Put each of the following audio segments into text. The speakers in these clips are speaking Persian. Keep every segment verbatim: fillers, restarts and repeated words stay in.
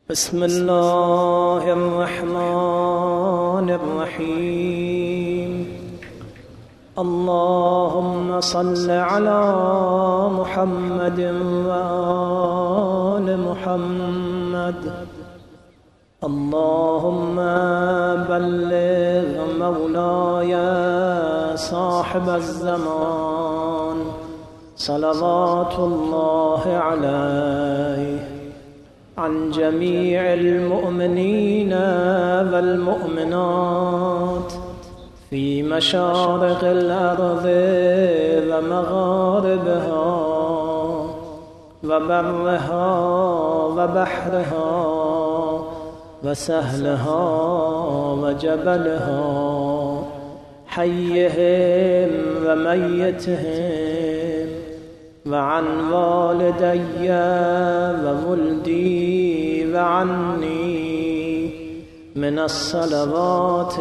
بسم الله الرحمن الرحيم. اللهم صل على محمد وآل محمد. اللهم بلغ مولاي صاحب الزمان صلوات الله عليه عن جميع المؤمنين والمؤمنات في مشارق الأرض ومغاربها وبرها وبحرها وسهلها وجبلها، حيهم وميتهم، وعن والدي وولدي وعني من الصلوات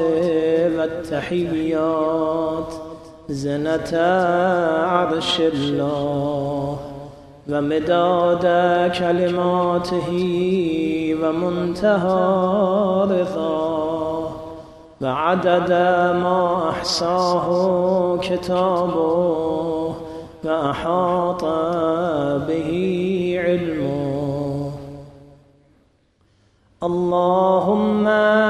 والتحيات زنة عرش الله ومداد كلماته ومنتهى رضاه وعدد ما أحصاه كتابه وأحاط به علمه. اللهم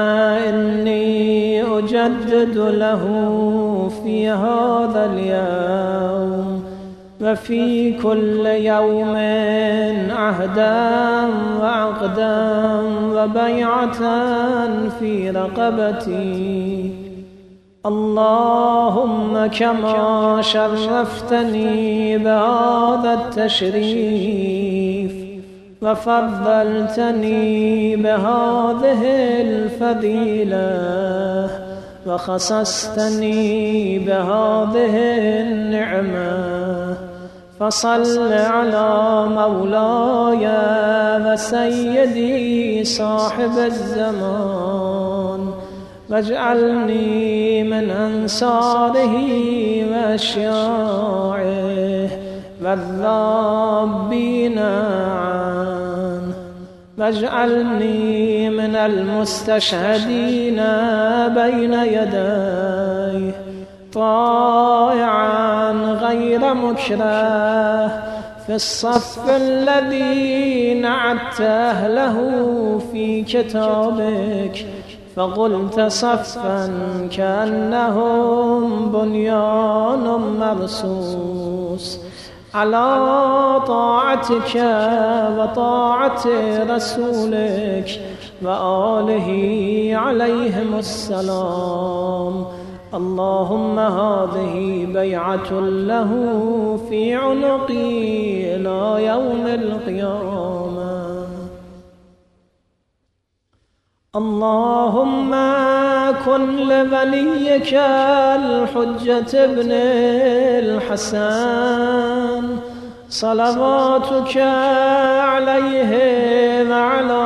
إني أجدد له في هذا اليوم وفي كل يوم عهدا وعقدا وبيعة في رقبتي. اللهم كما شرفتني بهذا التشريف وفضلتني بهذه الفضيلة وخصصتني بهذه النعمة، فصل على مولاي وسيدي صاحب الزمان واجعلني من أنصاره وأشياعه والذابين عنه، واجعلني من المستشهدين بين يديه طائعا غير مكره في الصف الذي نعت أهله في كتابك فقلت صفا كأنهم بنيان مرصوص على طاعتك وطاعة رسولك وآله عليهم السلام. اللهم هذه بيعة له في عنقي إلى يوم القيامة. اللهم كن لوليك الحجة ابن الحسن صلواتك عليه وعلى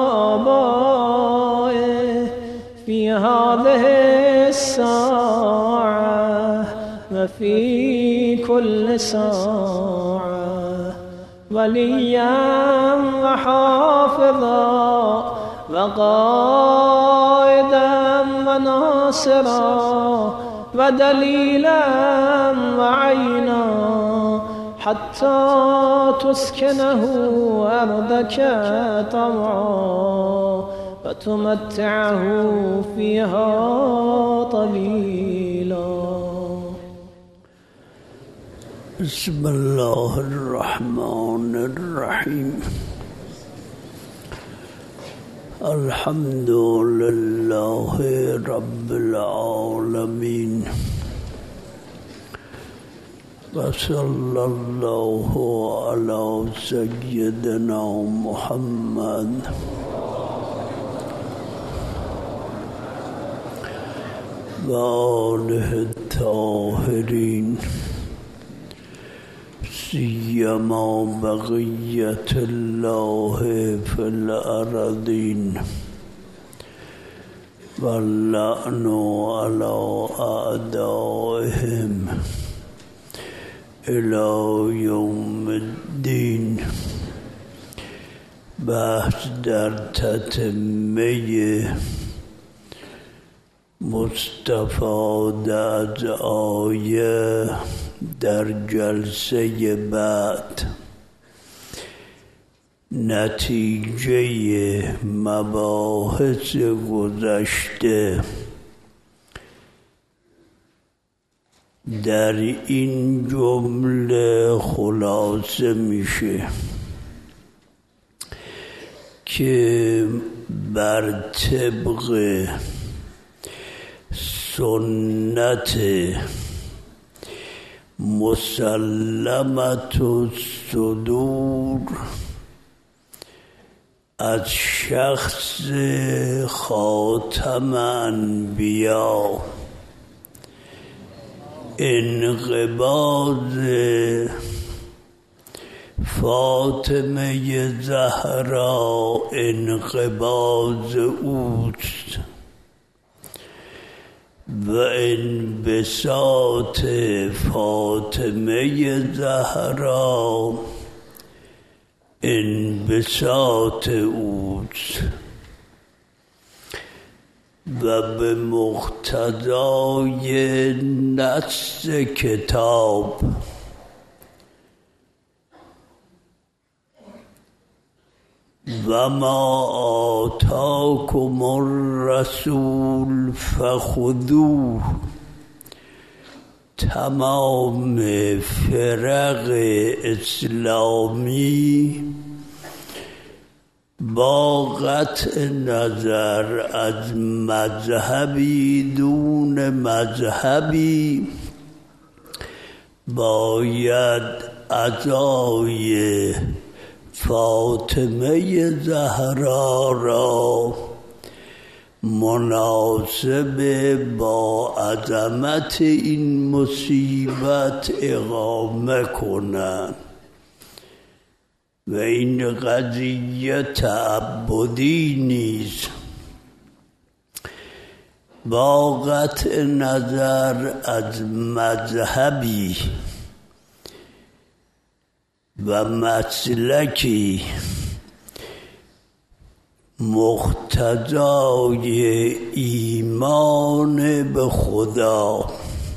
آبائه في هذه الساعة وفي كل ساعة وليا وحافظا وقائدا وناصرا ودليلا وعينا حتى تسكنه أرضك طوعا وتمتعه فيها طويلا. بسم الله الرحمن الرحيم. الحمد لله رب العالمين وصلى الله على سيدنا محمد وآله الطاهرين سيما بقية الله في الأرضين واللعن على أعدائهم إلى يوم الدين. بحث در تتمه مستفاده از آیه در جلسه بعد، نتیجه مباحث گذشته در این جمله خلاصه میشه که بر طبق سنت مسلمت الصدور از شخص خاتم انبیا انقباض فاطمه زهرا انقباض اوست و انبساط فاطمه زهرا انبساط اوست و به مقتضای نص کتاب و ما آتاکم الرسول فخذوه، تمام فرق اسلامی با قطع نظر از مذهبی دون مذهبی باید عزای فاطمه زهرا را مناسب با عظمت این مصیبت اقامه کنند و این قضیه تعبدی نیست. با قطع نظر از مذهبی و مسلکی مقتضای ایمان به خدا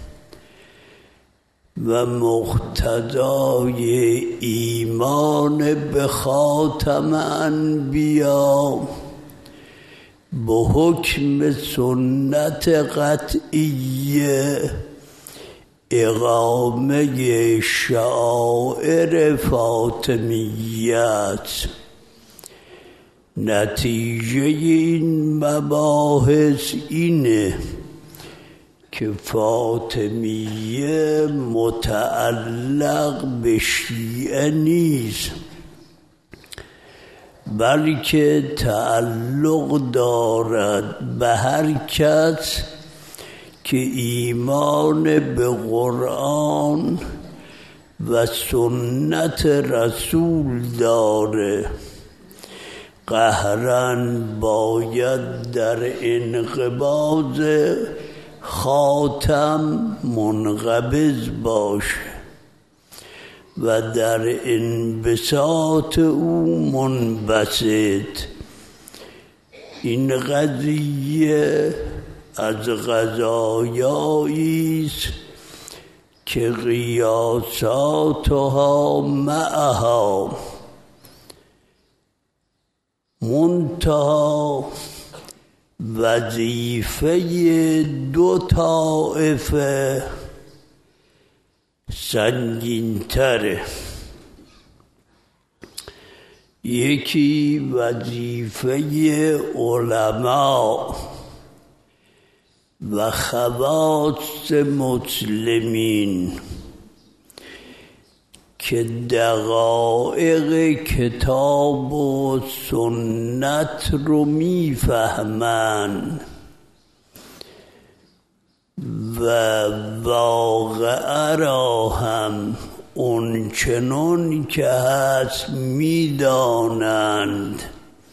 و مقتضای ایمان به خاتم انبیا به حکم سنت قطعیه اقامه شعائر فاطمیت. نتیجه این مباحث اینه که فاطمیه متعلق به شیعه نیست، بلکه تعلق دارد به هر کس که ایمان به قرآن و سنت رسول داره. قهرن باید در انقباض خاتم منقبض باشه و در انبساط او منبسط. این قضیه از قضایایی است که قیاساتها معها منتها وظیفه دو طائفه سنگین‌تره. یکی وظیفه علما و خواص مسلمین که دقایق کتاب و سنت رو میفهمن و واقعه را هم اون چنون که هست میدانند.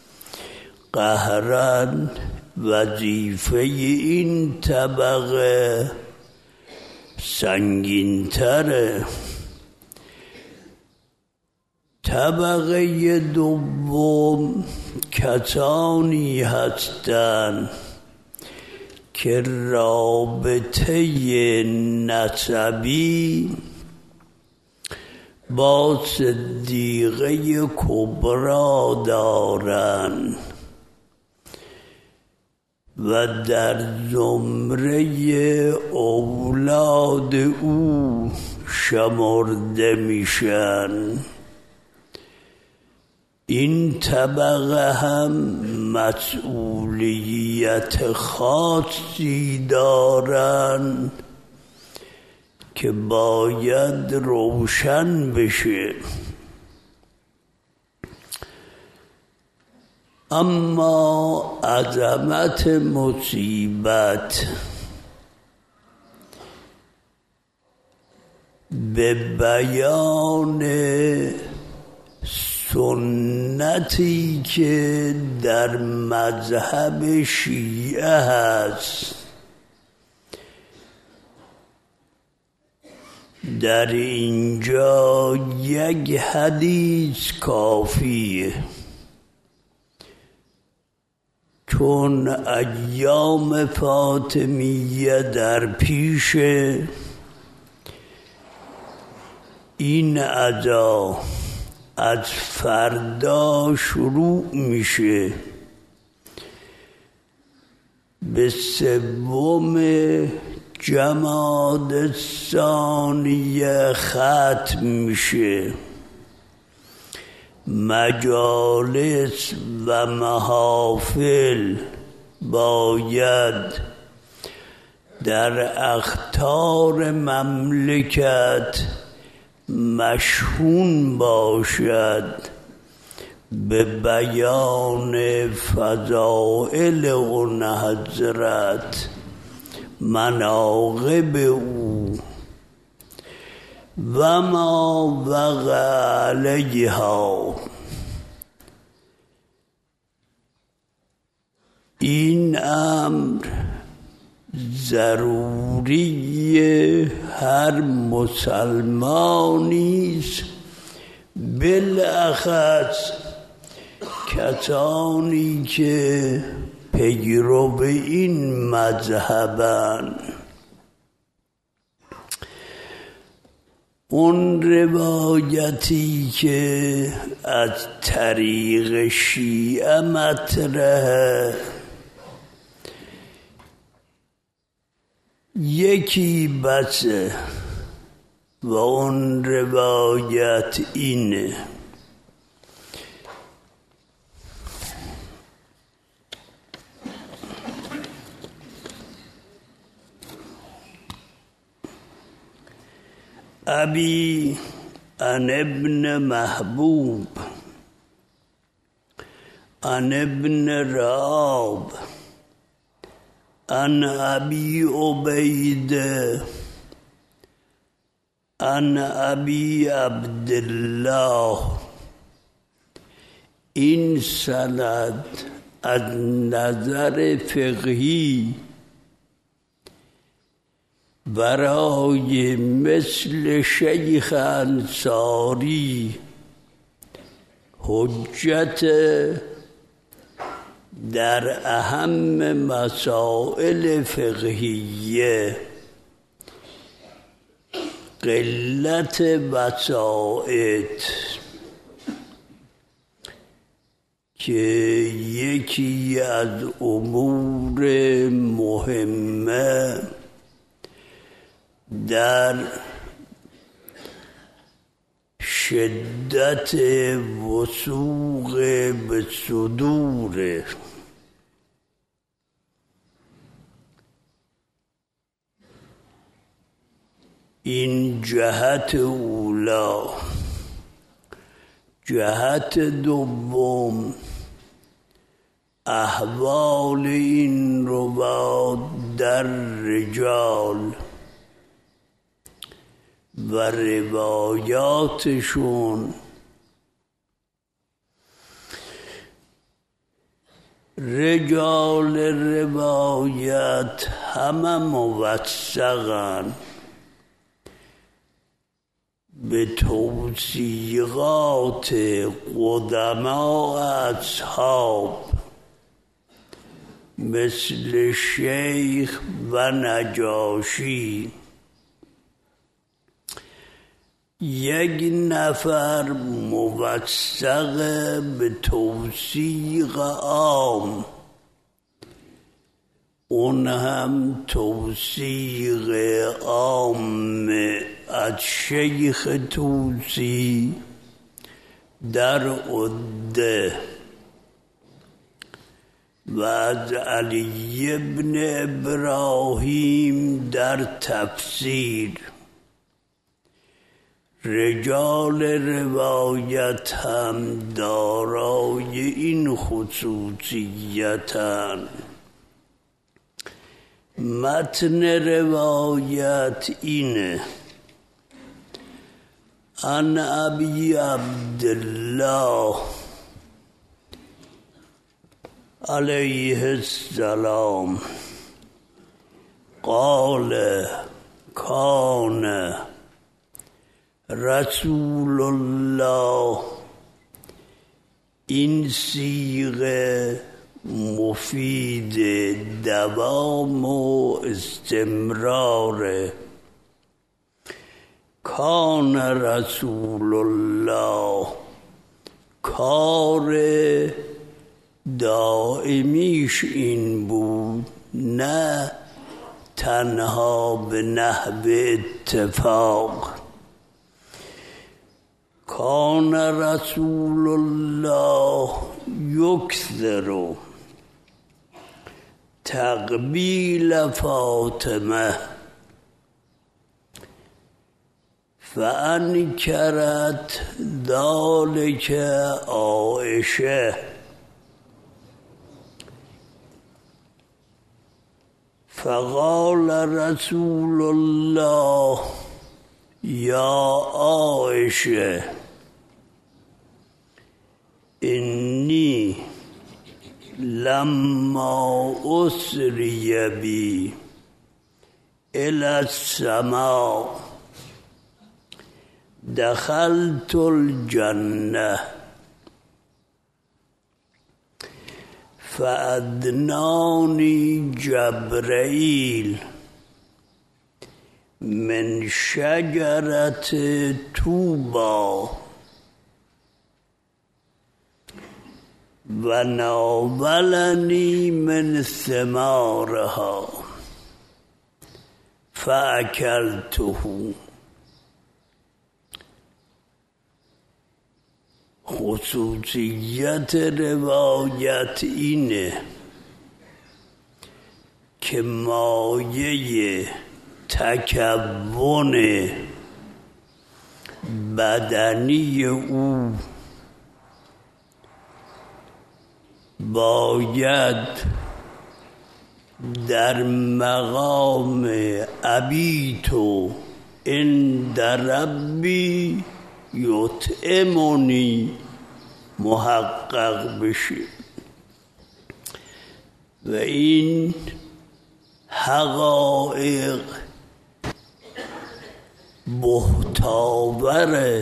قهرن وظیفه این طبقه سنگین‌تره. طبقه دوم کسانی هستند که رابطه نسبی با صدیقه کبری دارند و در زمره اولاد او شمرده میشن. این طبقه هم مسئولیت خاصی دارن که باید روشن بشه. اما عظمت مصیبت به بیان سنتی که در مذهب شیعه هست. در اینجا یک حدیث کافیه، چون ایام فاطمیه در پیشه. این عزا از فردا شروع میشه، به سوم جمادی الثانیه ختم میشه. مجالس و محافل باید در اقطار مملکت مشحون باشد به بیان فضائل اون حضرت، مناقب او و ما وقع علیها. این امر ضروری هر مسلمانی است، بالاخص کسانی که پیرو این مذهبند. اون روایتی که از طریق شیعه مطرحه، یکی بسه و اون روایت اینه: ابی عن ابن محبوب عن ابن راب عن ابی عبیده عن ابی عبدالله. این سند از نظر فقهی برای مثل شیخ انصاری حجت در اهم مسائل فقهیه. قلت وسائط که یکی از امور مهمه در شدت وثوق به صدور. این جهت اولا. جهت دوم، احوال این روات در رجال و روایاتشون. رجال روایت همه موثقن، به توصیقات قدما اصحاب مثل شیخ و نجاشی، یک نفر موثق به توصیق عام، اون هم توصیق عام از شیخ توسی در عده و از علی ابن ابراهیم در تفسیر. رجال روایت هم دارای این خصوصیتند. متن روایت اینه: عن ابی عبدالله علیه السلام قال کان رسول الله، این صیغه مفید دوام و استمرار. کان رسول الله، کار دائمیش این بود، نه تنها به نحو اتفاق. کان رسول الله یکثر تقبیل فاطمه فانکرت ذلک عایشه، فقال رسول الله یا عایشه انی لما اسری بی الی السماء دخلت الجنه فادنانی جبرائیل من شجرت طوبی و ناولنی من ثمارها فاکلته. خصوصیت روایت اینه که مایه تکون بدنی او باید در مقام ابیتو عند ربی یطعمنی محقق بشه و این حقایق بهتاور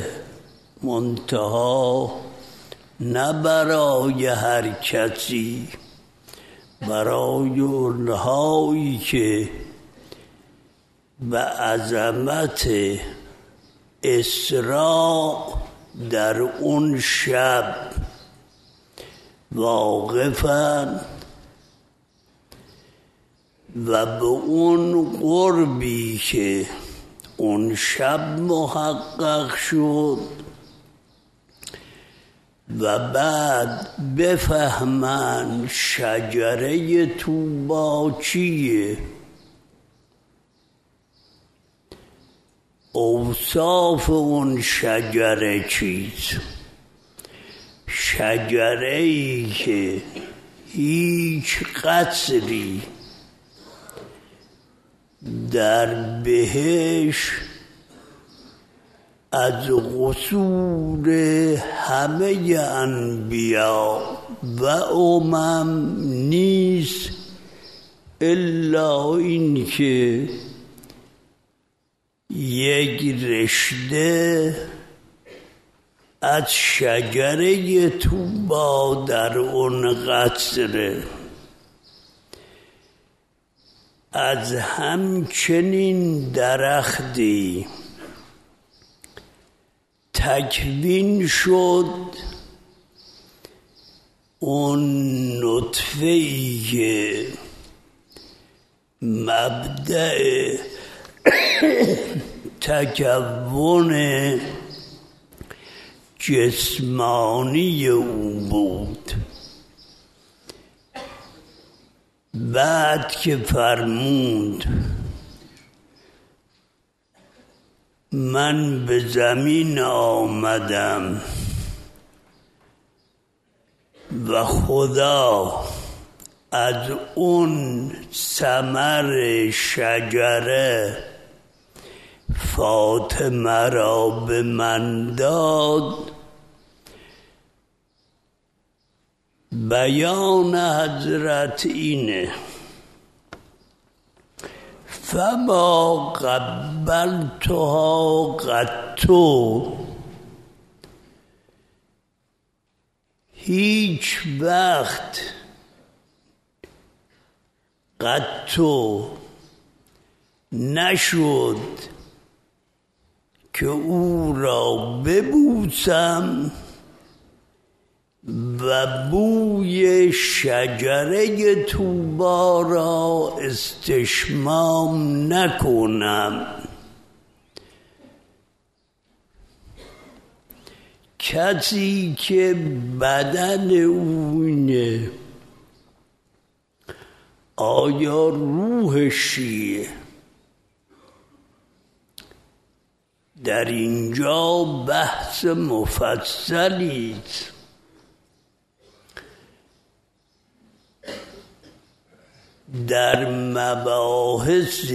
منتها نه برای هر کسی، برای اونهایی که به عظمت اسراء در اون شب واقفن و به اون قربی که اون شب محقق شد و بعد بفهمن شجره طوبی چیه، اوصاف اون شجره چیز. شجره ای که هیچ قصری در بهش از قصور همه انبیا و امم نیست الا این که یک رشته از شجره طوبی در اون قصره، از همچنین درختی تکوین شد اون نطفه‌ای که مبدأ تکون جسمانی او بود. بعد که فرمود من به زمین آمدم و خدا از اون ثمر شجره فاطمه را به من داد، بیان حضرت اینه فما قبلتها قطو، هیچ وقت قطو نشد که او را ببوسم و بوی شجره طوبا را استشمام نکنم. کسی که بدن اونه آیا روحش چیه؟ در اینجا بحث مفصلی است. در مباحث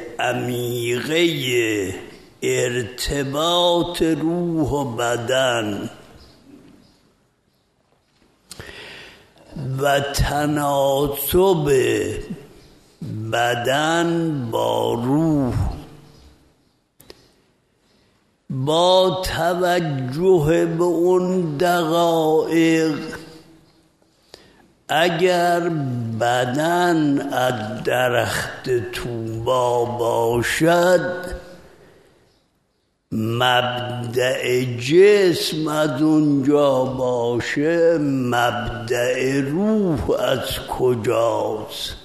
عمیقه ارتباط روح و بدن و تناسب بدن با روح، با توجه به اون دقایق، اگر بدن از درخت طوبا باشد، مبدأ جسم از اونجا باشه، مبدأ روح از کجاست؟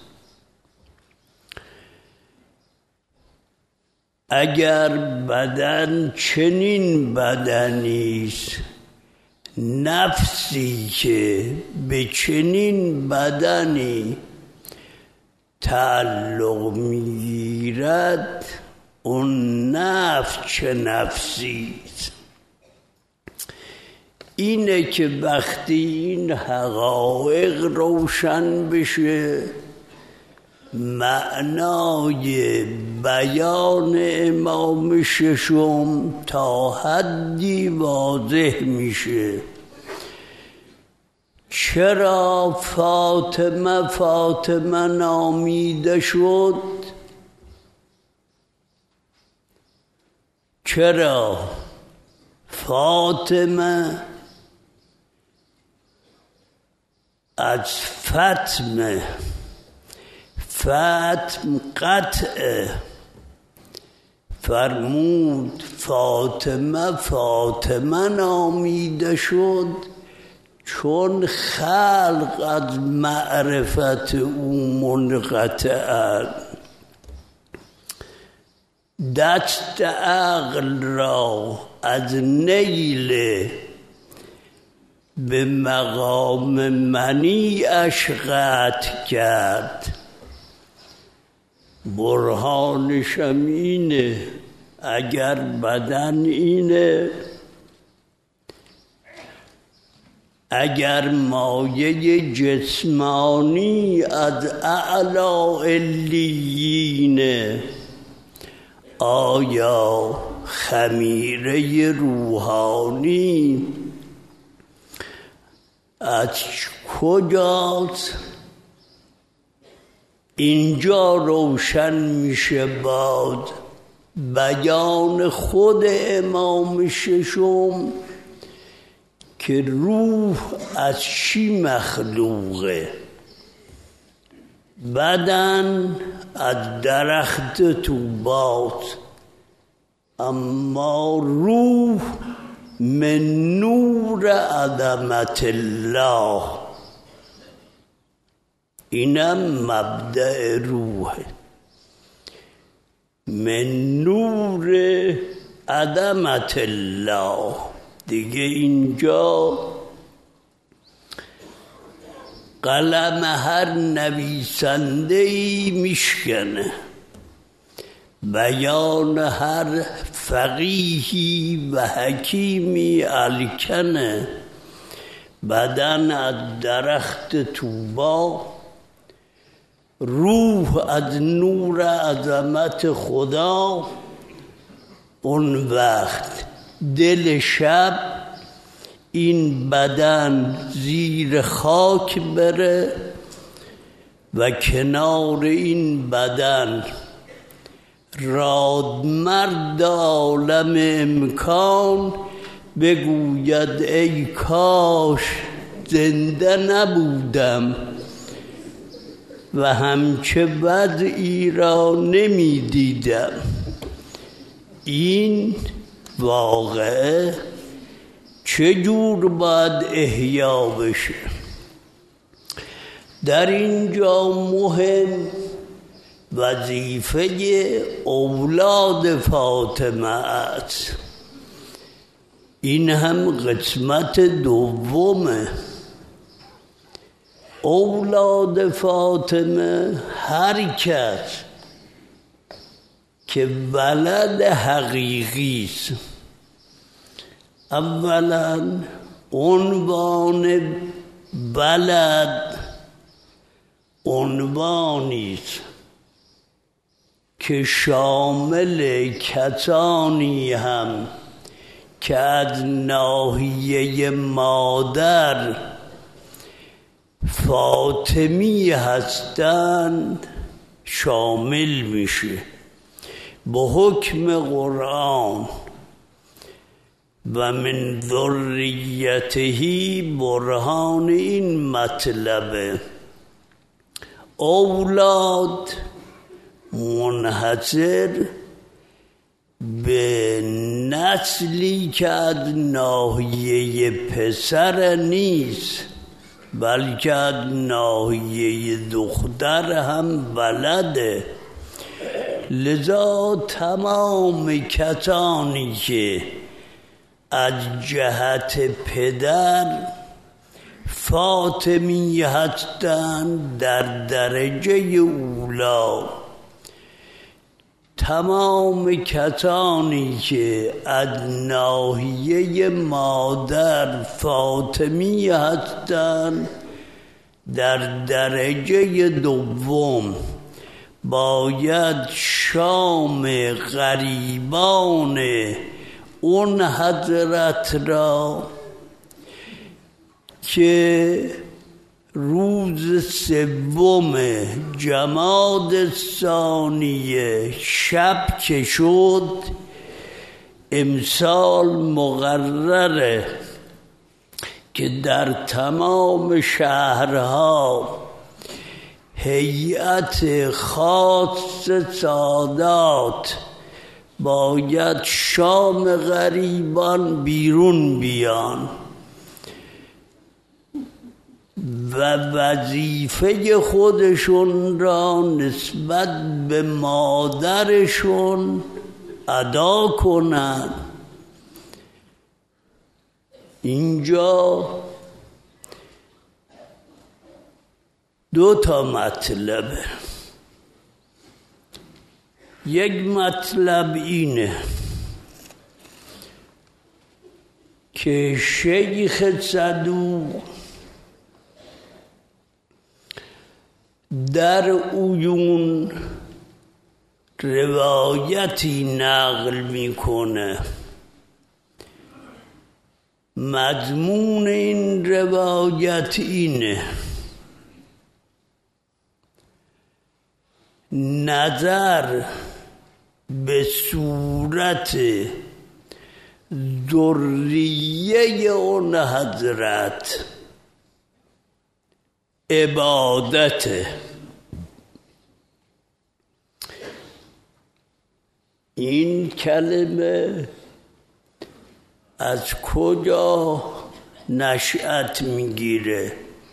اگر بدن چنین بدنیست، نفسی که به چنین بدنی تعلق میگیرد، اون نفس چه نفسیست؟ اینه که وقتی این حقایق روشن بشه، معنای بیان امام ششم تا حدی واضح میشه. چرا فاطمه فاطمه نامیده شد؟ چرا فاطمه از فتمه، فتم قطعه، فرمود فاطمه فاطمه نامیده شد چون خلق از معرفت او منقطعند. دست عقل را از نیل به مقام منیش قطع کرد. برهانش هم اینه، اگر بدن اینه، اگر مایه جسمانی از اعلی علیینه، آیا خمیره روحانی از کجاست؟ اینجا روشن میشه. باد بیان خود امام ششم که روح از چی مخلوقه؟ بدن از درخت توبات، اما روح من نور عظمت الله. اینم مبدأ روحه، من نور عظمت الله. دیگه اینجا قلم هر نویسنده‌ای میشکنه، بیان هر فقیهی و حکیمی الکنه. بدن از درخت طوبی، روح از نور عظمت خدا. اون وقت دل شب این بدن زیر خاک بره و کنار این بدن رادمرد عالم امکان بگوید ای کاش زنده نبودم و همچه وضعی را نمی دیدم. این واقعه چجور باید احیا بشه؟ در اینجا مهم وظیفه اولاد فاطمه است. این هم قسمت دومه. اولاد فاطمه هر کس که ولد حقیقی است، اولا عنوان ولد عنوانی است که شامل کسانی هم که از ناحیه مادر فاطمی هستند شامل میشه. به حکم قرآن و من ذریته برهان این مطلبه. اولاد منحصر به نسلی که از ناحیه پسر نیست، بلکه از ناحیه دختر هم ولده. لذا تمام کسانی که از جهت پدر فاطمی هستند در درجه اولا، تمام کسانی که از ناحیه مادر فاطمی هستند در درجه دوم باید شام غریبان اون حضرت را که روز سوم جماد ثانیه شب که شد، امسال مقرره که در تمام شهرها هیئت خاص سادات باید شام غریبان بیرون بیان و وظیفه خودشون را نسبت به مادرشون ادا کنند. اینجا دو تا مطلبه. یک مطلب اینه که شیخ صدوق در عیون روایتی نقل میکنه. مضمون این روایت اینه: نظر به صورت ذریه اون حضرت عبادت. این کلمه از کجا نشأت میگیره؟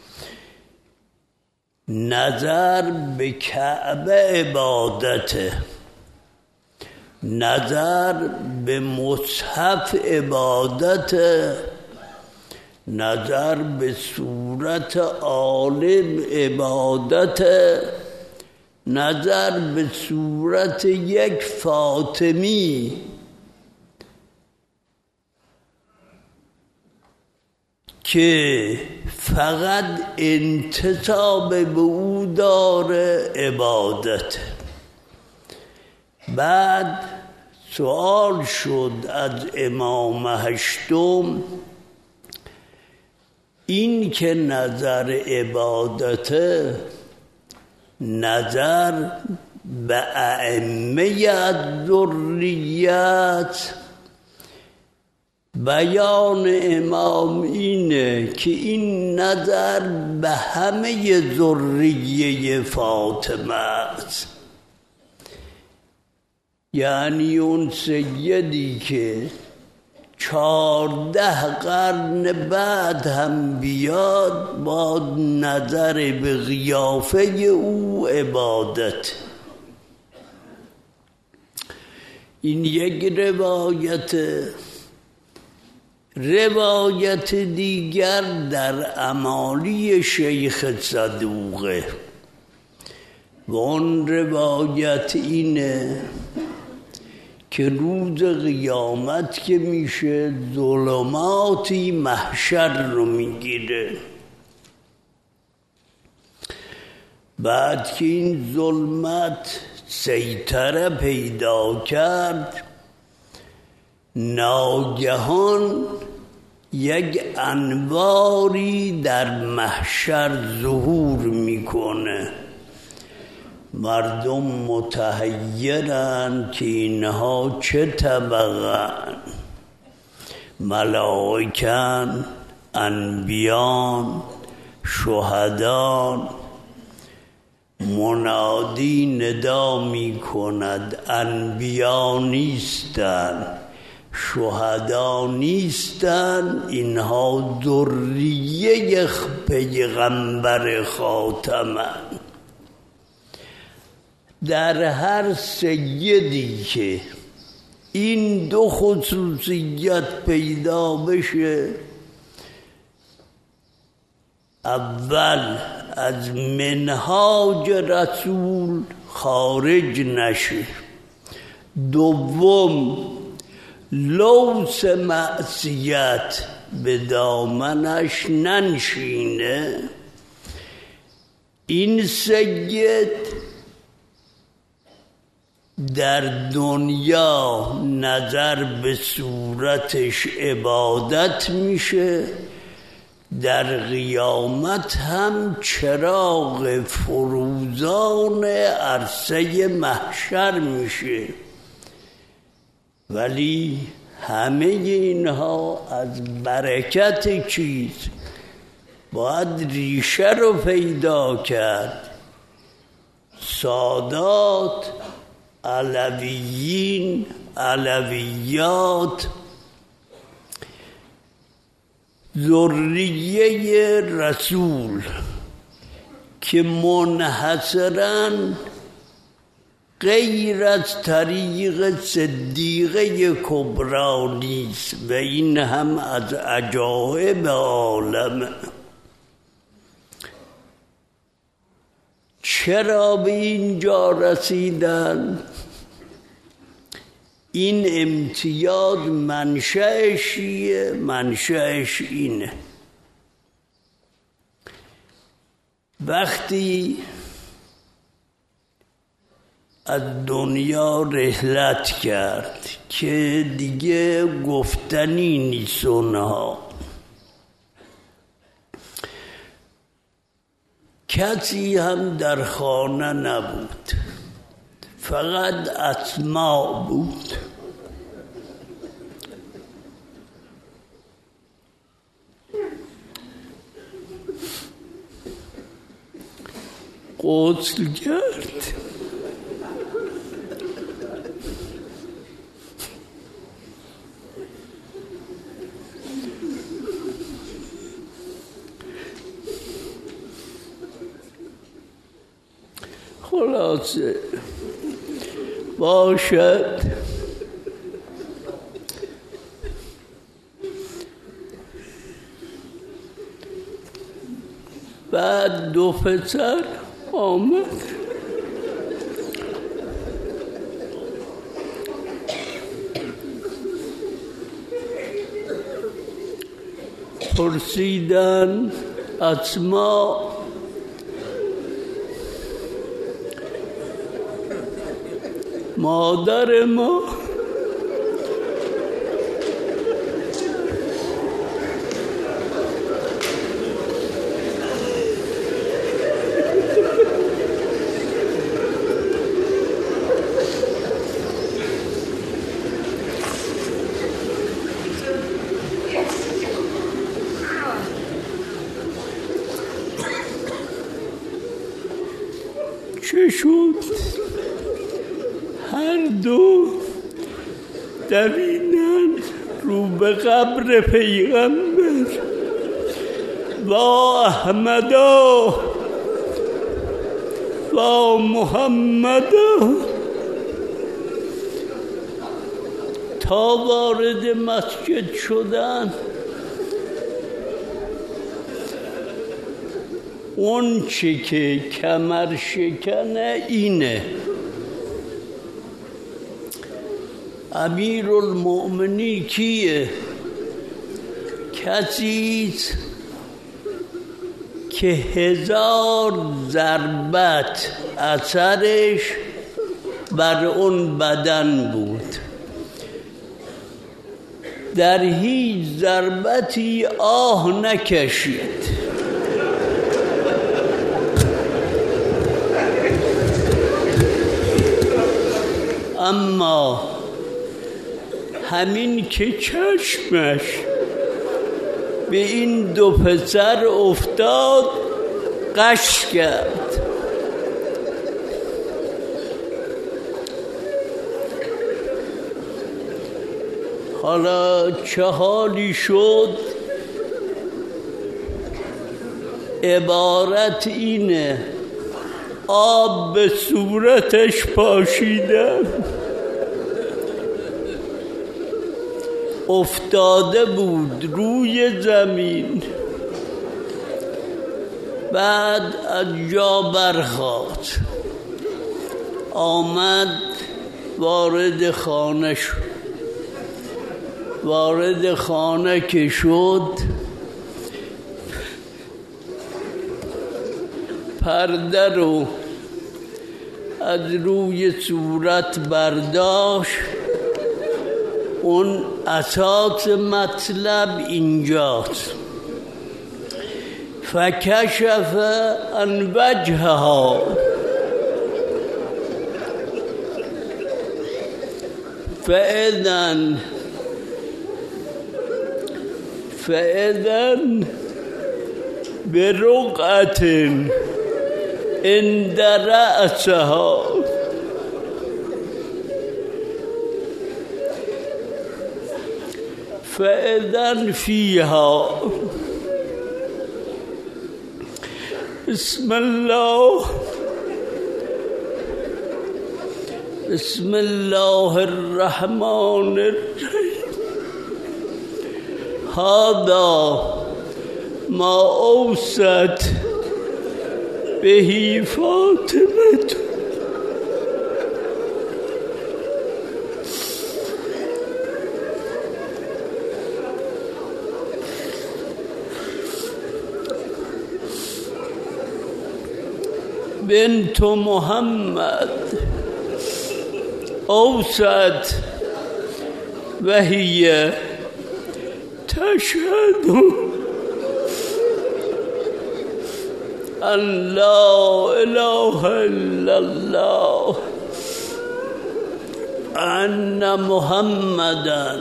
نظر به کعبه عبادته، نظر به مصحف عبادته، نظر به صورت عالم عبادته، نظر به صورت یک فاطمی که فقط انتساب به او داره عبادت. بعد سوال شد از امام هشتم، این که نظر عبادته، نظر به ائمه از ذریت، بیان امام اینه که این نظر به همه ذریه فاطمه است. یعنی اون سیدی که چهارده قرن بعد هم بیاد با نظر به قیافه او عبادت. این یک روایت. روایت دیگر در امالی شیخ صدوقه و اون روایت اینه که روز قیامت که میشه ظلماتی محشر رو میگیره. بعد که این ظلمت سیطره پیدا کرد، ناگهان یک انواری در محشر ظهور میکنه. مردم متحیرن که اینها چه طبقن، ملائکن، انبیان، شهدان. منادی ندا می کند انبیا نیستن، شهدا نیستن، اینها ذریه پیغمبر خاتمن. در هر سیدی که این دو خصوصیت پیدا بشه، اول از منهاج رسول خارج نشه، دوم لوث معصیت به دامنش ننشینه، این سید در دنیا نظر به صورتش عبادت میشه، در قیامت هم چراغ فروزان عرصه محشر میشه. ولی همه اینها از برکت چیز باید ریشه رو پیدا کرد. سادات، علویین، علویات، ذریه رسول که منحصراً غیر از طریق صدیقه کبری نیست و این هم از عجایب عالمه. چرا به اینجا رسیدن؟ این امتیاز منشأش چیه؟ منشأش اینه: وقتی از دنیا رحلت کرد که دیگه گفتنی نیست اونها، کسی هم در خانه نبود، فقط اسما بود. غسل کرد، خلاصه باشد بعد دو پسر آمد. پرسیدن اسما مادر ما چه شد؟ هر دو دویدن رو به قبر پیغمبر. با احمدا با محمدا. تا وارد مسجد شدن اون چی که کمر شکنه اینه: امیرالمؤمنین کیه؟ کسیست که هزار ضربت اثرش بر اون بدن بود، در هیچ ضربتی آه نکشید. اما همین که چشمش به این دو پسر افتاد غش کرد. حالا چه حالی شد؟ عبارت اینه: آب به صورتش پاشیدن، افتاده بود روی زمین، بعد از جا برخاست، آمد وارد خانه شد. وارد خانه که شد پرده رو از روی صورت برداشت. اون اساس مطلب اینجاست: فکشف عن وجهها، فاذن فاذن برقعة عند رأسها. فاذن فيها بسم الله بسم الله الرحمن الرحيم. هذا ما اوصت به فاطمه. بنت محمد اوصت وهي تشهد ان لا اله الا الله ان محمدا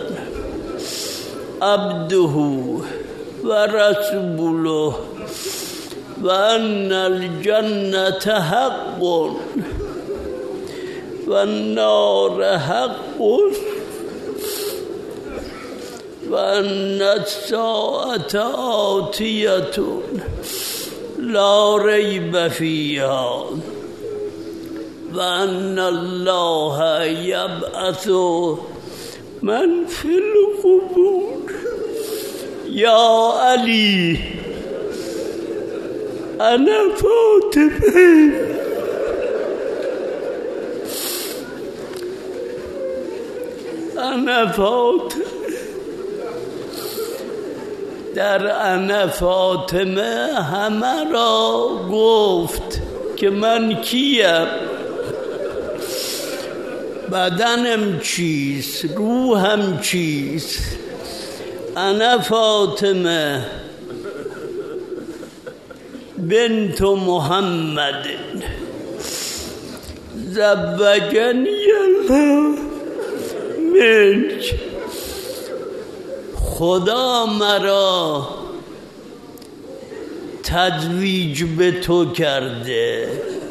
عبده و رسوله و ان الجنة حق و النار حق و ان الساعة آتیة لا ریب فیها و ان الله یبعث من فی القبور. یا علی انا فاطمه انا فاطمه. در انا فاطمه همه را گفت که من کیم، بدنم چیست، روحم چیست. انا فاطمه بنت محمد زوجنی الله منک. خدا مرا تزویج به تو کرده.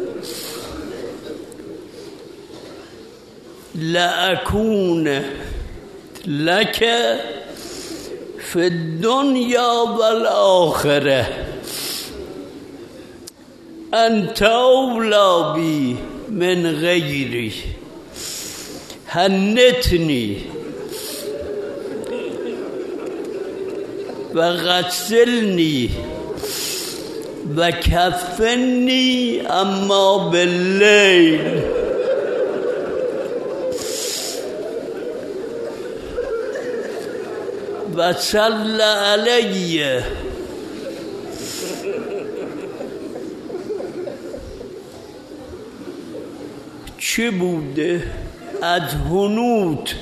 لأکون لک فی الدنیا و الآخره انت اولی بی من غیری. هنتنی و غسلنی و کفنی اما باللیل. و صل علیه چه بوده؟ از حنوط،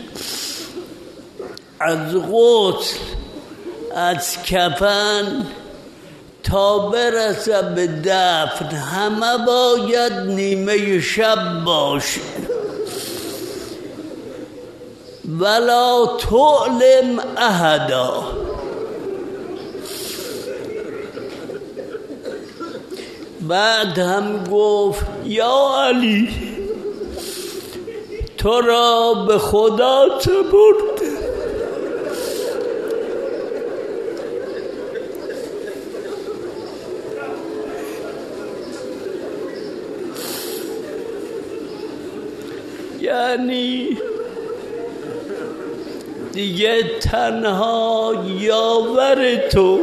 از غسل، از کفن تا برسه به دفن همه باید نیمه شب باشه. ولا تعلم احدا. بعد هم گفت یا علی تو را به خدا سپرده. یعنی دیگه تنها یاور تو،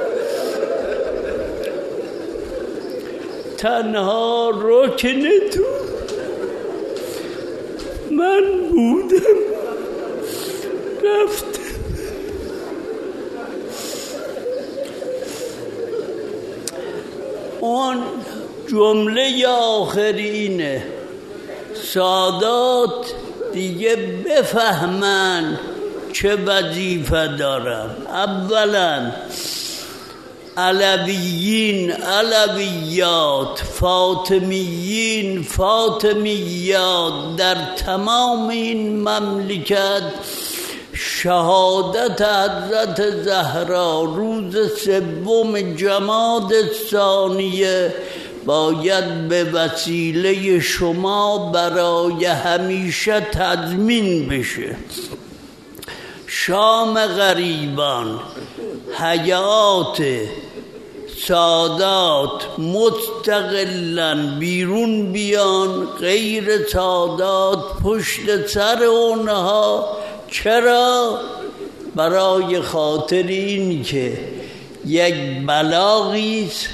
تنها رکن تو من بودم. رفتم. اون جمله آخرینه سادات دیگه بفهمن چه وظیفه دارم. اولا علویین علویات، فاطمیین فاطمیات در تمام این مملکت شهادت حضرت زهرا روز سوم جماد ثانیه باید به وسیله شما برای همیشه تضمین بشه. شام غریبان، حیات سادات مستقلن بیرون بیان، غیر سادات پشت سر اونها. چرا؟ برای خاطر این که یک بلاغیست،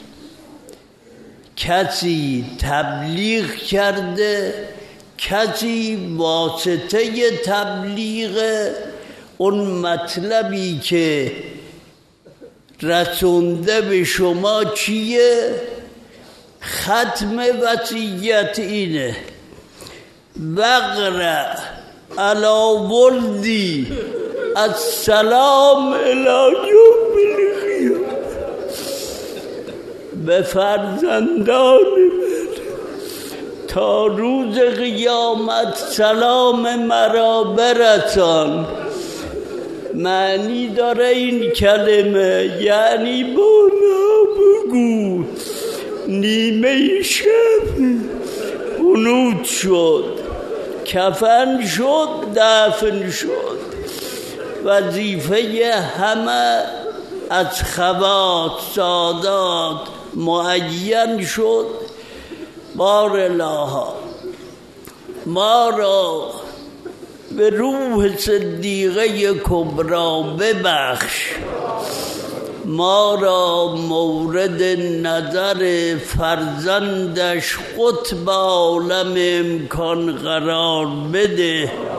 کسی تبلیغ کرده، کسی واسطه تبلیغ اون مطلبی که رسونده به شما چیه؟ ختم وصیت اینه: وقرأ علی ولدی السلام الی یوم القیامه. به فرزندان من تا روز قیامت سلام مرا برسان. معنی داره این کلمه، یعنی بالا بگو. نیمه شب قنوت شد، کفن شد، دفن شد. وظیفه همه از خوات سادات معین شد. بار الله ما را به روح صدیقه کبرا ببخش، ما را مورد نظر فرزندش قطب عالم امکان قرار بده.